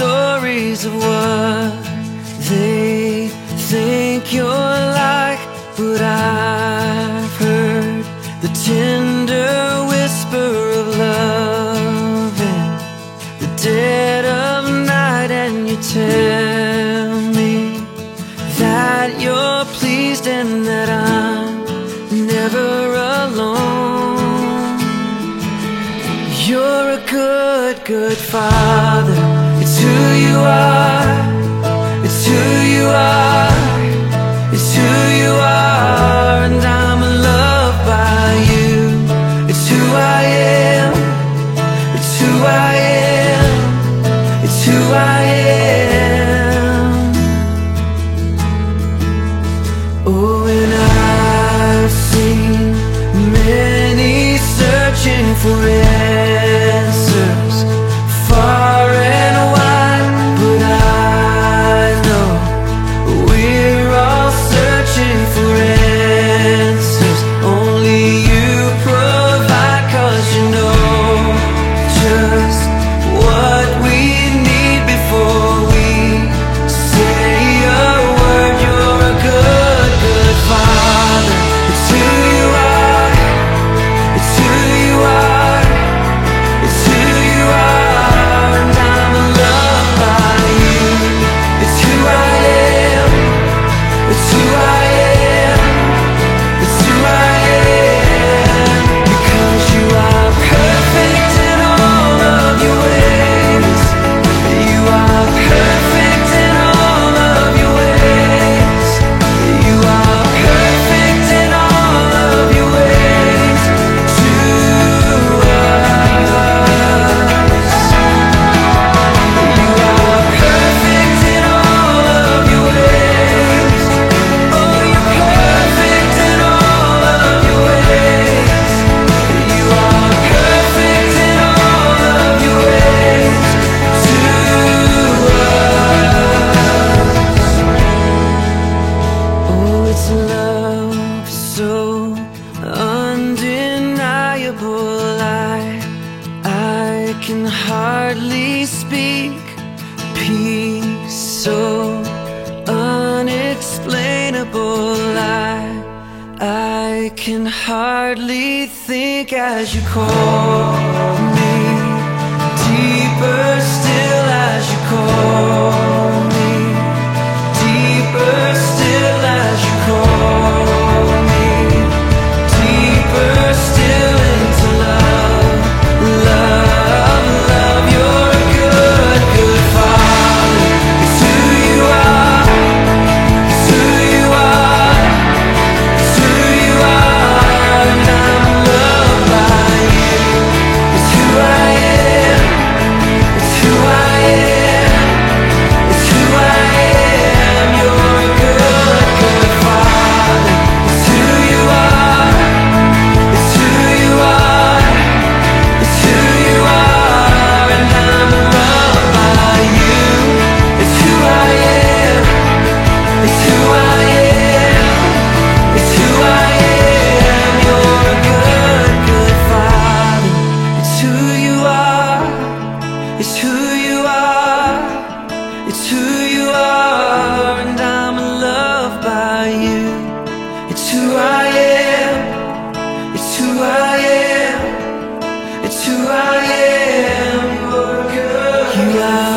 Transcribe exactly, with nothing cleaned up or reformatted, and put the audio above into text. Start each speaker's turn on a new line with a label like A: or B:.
A: stories of what they think you're like, but I've heard the tender whisper of love in the dead of night, and you tell me that you're pleased and that I'm never alone. You're a good, good father. It's who you are. It's who you are. It's who you are, and I'm loved by you. It's who I am. It's who I am. It's who I am. Oh, and I've seen many searching for answers far and wide, but I know we're all searching for answers only you provide, 'cause you know just what we need before we say a word. You're a good, good father. It's who you are. It's who you are. It's who you are, and I'm loved by you. It's who I am. It's who I am. It's who I am. Because you are perfect in all of your ways. You are perfect in all of your ways. You are perfect in all of your ways to us. You are perfect in all of your ways. Oh, you're perfect in all of your ways. You are perfect in all of your ways to us. Oh, it's love so undeniable, I I can hardly speak. Peace so unexplainable, I I can hardly think as you call me. Deeper still as you call me. Deeper still as you call me. Deeper still into love. Love, love, you're a good, good father. It's who you are. It's who you are. It's who you are, and I'm loved by you. It's who I am. It's who I am. It's who I am. You're a good, good father. It's who you are. It's who you are. It's who you are, and I'm loved by you. It's who I am. It's who I am. It's who I am. You're a good, good father. It's who you are. It's who you are. It's who you are, and I'm loved by you. It's who I am. It's who I am. It's who I am. You're good. You are